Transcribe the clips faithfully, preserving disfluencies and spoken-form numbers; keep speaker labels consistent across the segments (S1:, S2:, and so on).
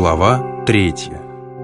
S1: Глава третья.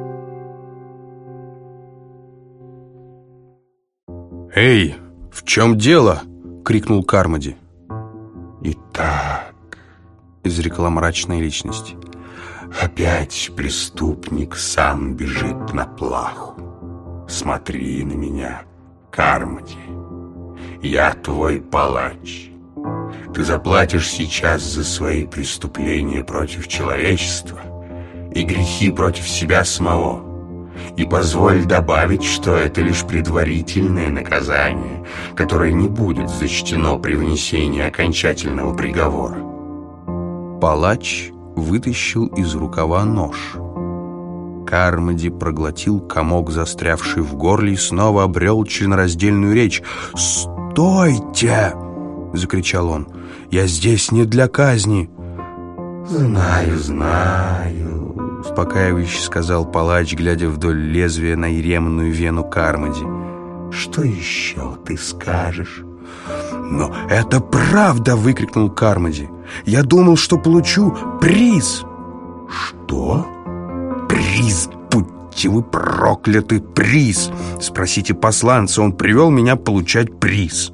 S1: «Эй, в чем дело?» — крикнул Кармоди.
S2: «Итак»,
S1: — изрекла мрачная личность,
S2: — «опять преступник сам бежит на плаху. Смотри на меня, Кармоди. Я твой палач. Ты заплатишь сейчас за свои преступления против человечества и грехи против себя самого. И позволь добавить, что это лишь предварительное наказание, которое не будет зачтено при вынесении окончательного приговора».
S1: Палач вытащил из рукава нож. Кармоди проглотил комок, застрявший в горле, и снова обрел членораздельную речь. «Стойте!» — закричал он. «Я здесь не для казни!»
S2: «Знаю, знаю»,
S1: — успокаивающе сказал палач, глядя вдоль лезвия на еремную вену Кармоди.
S2: «Что еще ты скажешь?»
S1: «Но это правда!» — выкрикнул Кармоди. «Я думал, что получу приз!»
S2: «Что?»
S1: «Приз! Будьте вы прокляты! Приз! Спросите посланца, он привел меня получать приз!»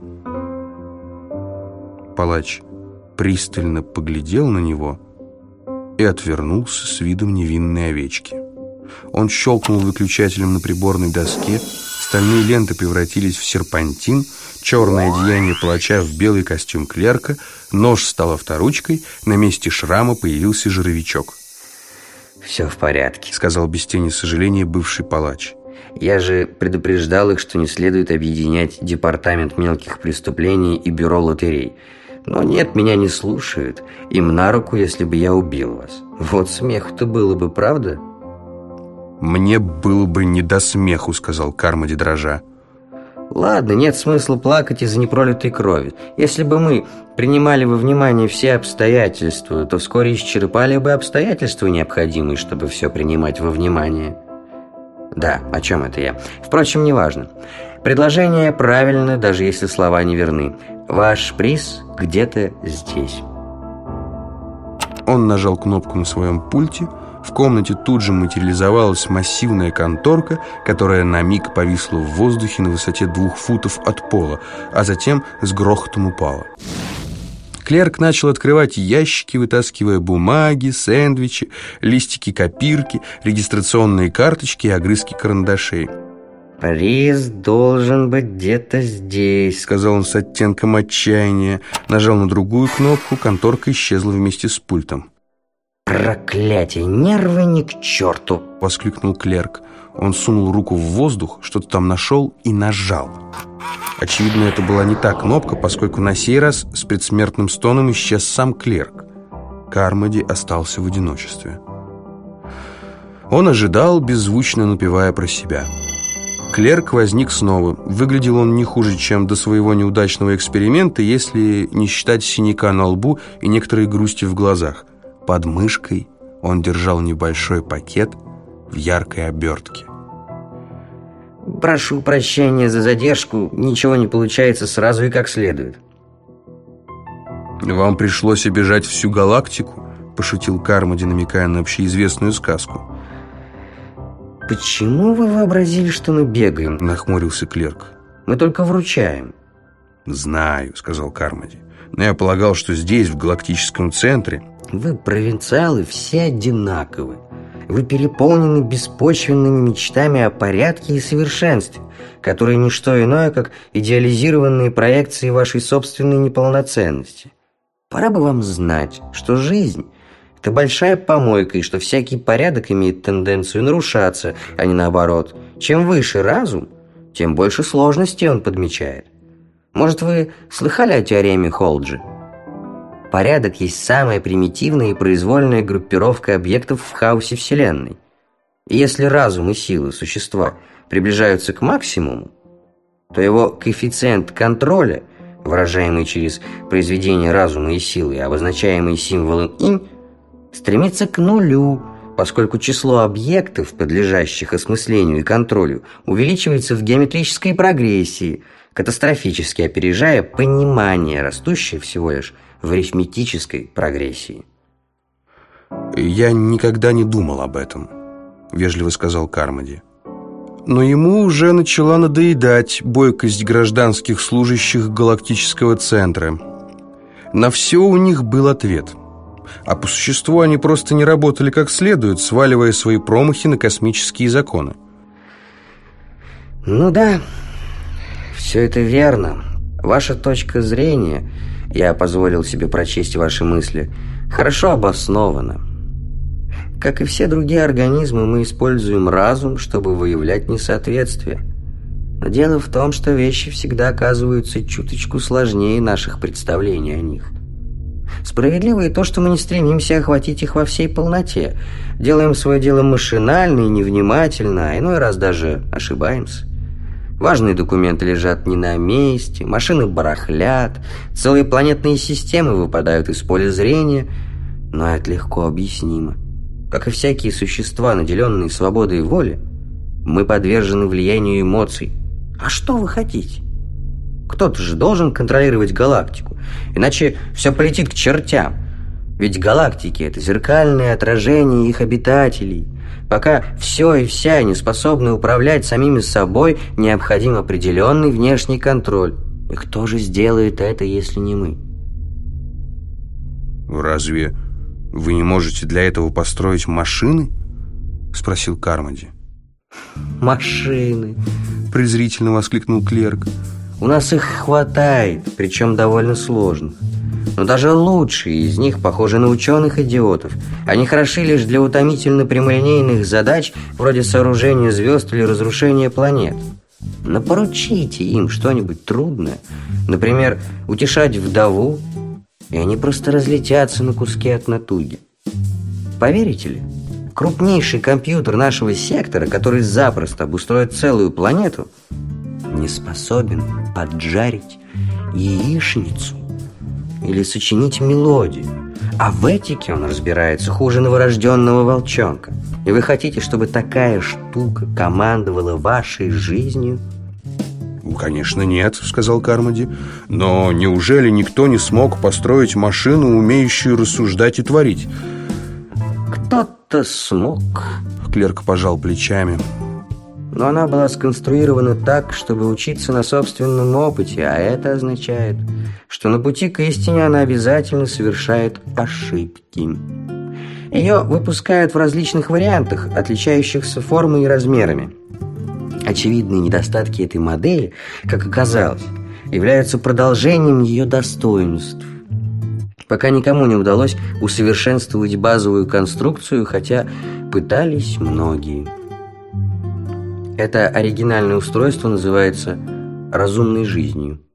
S1: Палач пристально поглядел на него и отвернулся с видом невинной овечки. Он щелкнул выключателем на приборной доске, стальные ленты превратились в серпантин, черное одеяние палача в белый костюм клерка, нож стал авторучкой, на месте шрама появился жировичок.
S3: «Все в порядке», —
S1: сказал без тени сожаления бывший палач.
S3: «Я же предупреждал их, что не следует объединять департамент мелких преступлений и бюро лотерей. Но нет, меня не слушают. Им на руку, если бы я убил вас. Вот смеху-то было бы, правда?»
S1: «Мне было бы не до смеху», — сказал Кармоди дрожа.
S3: «Ладно, нет смысла плакать из-за непролитой крови. Если бы мы принимали во внимание все обстоятельства, то вскоре исчерпали бы обстоятельства, необходимые, чтобы все принимать во внимание». Да, о чем это я? Впрочем, неважно. Предложение правильно, даже если слова не верны. Ваш приз где-то здесь.
S1: Он нажал кнопку на своем пульте. В комнате тут же материализовалась массивная конторка, которая на миг повисла в воздухе на высоте двух футов от пола, а затем с грохотом упала. Клерк начал открывать ящики, вытаскивая бумаги, сэндвичи, листики копирки, регистрационные карточки и огрызки карандашей.
S3: «Приз должен быть где-то здесь», —
S1: сказал он с оттенком отчаяния. Нажал на другую кнопку, конторка исчезла вместе с пультом.
S3: «Проклятие, нервы ни к черту!» —
S1: воскликнул клерк. Он сунул руку в воздух, что-то там нашел и нажал. Очевидно, это была не та кнопка, поскольку на сей раз с предсмертным стоном исчез сам клерк. Кармоди остался в одиночестве. Он ожидал, беззвучно напевая про себя. Клерк возник снова. Выглядел он не хуже, чем до своего неудачного эксперимента, если не считать синяка на лбу и некоторой грусти в глазах. Под мышкой он держал небольшой пакет в яркой обертке.
S3: «Прошу прощения за задержку. Ничего не получается сразу и как следует».
S1: «Вам пришлось обижать всю галактику?» — пошутил Кармоди, намекая на общеизвестную сказку.
S3: «Почему вы вообразили, что мы бегаем?» —
S1: нахмурился клерк.
S3: «Мы только вручаем».
S1: «Знаю», — сказал Кармоди. «Но я полагал, что здесь, в галактическом центре...»
S3: «Вы, провинциалы, все одинаковы. Вы переполнены беспочвенными мечтами о порядке и совершенстве, которые не что иное, как идеализированные проекции вашей собственной неполноценности. Пора бы вам знать, что жизнь — это большая помойка, и что всякий порядок имеет тенденцию нарушаться, а не наоборот. Чем выше разум, тем больше сложностей он подмечает. Может, вы слыхали о теореме Холджи? Порядок есть самая примитивная и произвольная группировка объектов в хаосе Вселенной. И если разум и силы существа приближаются к максимуму, то его коэффициент контроля, выражаемый через произведение разума и силы, обозначаемый символом инь, стремится к нулю, поскольку число объектов, подлежащих осмыслению и контролю, увеличивается в геометрической прогрессии, катастрофически опережая понимание, растущее всего лишь в арифметической прогрессии.
S1: «Я никогда не думал об этом», — вежливо сказал Кармоди. Но ему уже начала надоедать бойкость гражданских служащих галактического центра. На все у них был ответ. А по существу они просто не работали как следует, сваливая свои промахи на космические законы.
S3: Ну да, все это верно. Ваша точка зрения, я позволил себе прочесть ваши мысли, хорошо обоснована. Как и все другие организмы, мы используем разум, чтобы выявлять несоответствия. Но дело в том, что вещи всегда оказываются чуточку сложнее наших представлений о них. Справедливо и то, что мы не стремимся охватить их во всей полноте. Делаем свое дело машинально и невнимательно, а иной раз даже ошибаемся. Важные документы лежат не на месте, машины барахлят, целые планетные системы выпадают из поля зрения, но это легко объяснимо. Как и всякие существа, наделенные свободой воли, мы подвержены влиянию эмоций. А что вы хотите? Кто-то же должен контролировать галактику, иначе все полетит к чертям. Ведь галактики — это зеркальное отражение их обитателей. Пока все и вся не способны управлять самими собой, необходим определенный внешний контроль. И кто же сделает это, если не мы?
S1: «Разве вы не можете для этого построить машины?» — спросил Кармоди.
S3: «Машины!»
S1: — презрительно воскликнул клерк.
S3: «У нас их хватает, причем довольно сложных. Но даже лучшие из них похожи на ученых-идиотов. Они хороши лишь для утомительно прямолинейных задач, вроде сооружения звезд или разрушения планет. Но поручите им что-нибудь трудное, например, утешать вдову, и они просто разлетятся на куски от натуги. Поверите ли, крупнейший компьютер нашего сектора, который запросто обустроит целую планету, не способен поджарить яичницу или сочинить мелодию. А в этике он разбирается хуже новорожденного волчонка. И вы хотите, чтобы такая штука командовала вашей жизнью?»
S1: «Ну, конечно, нет», — сказал Кармоди. «Но неужели никто не смог построить машину, умеющую рассуждать и творить?»
S3: «Кто-то смог»,
S1: — клерк пожал плечами.
S3: «Но она была сконструирована так, чтобы учиться на собственном опыте, а это означает, что на пути к истине она обязательно совершает ошибки. Ее выпускают в различных вариантах, отличающихся формой и размерами. Очевидные недостатки этой модели, как оказалось, являются продолжением ее достоинств. Пока никому не удалось усовершенствовать базовую конструкцию, хотя пытались многие. Это оригинальное устройство называется «разумной жизнью».